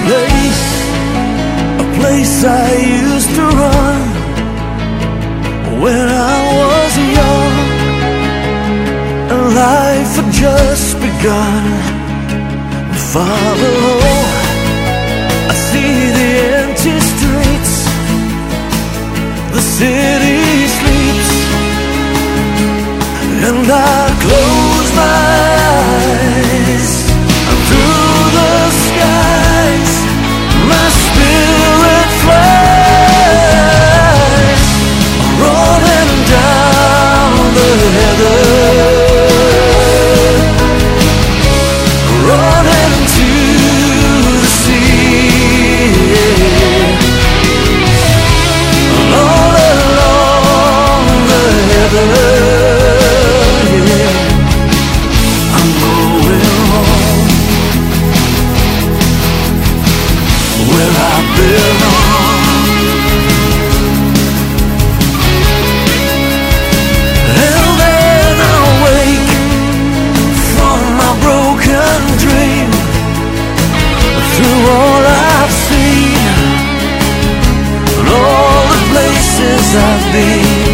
place I used to run when I was young, and life had just begun. Father, oh, I see the empty streets, the city sleeps, and I close my eyes, and through the skies my spirit flies, rolling down the heather, running into the sea, and all along the heather, yeah, I'm going home, where I belong. And then I wake from my broken dream, through all I've seen and all the places I've been.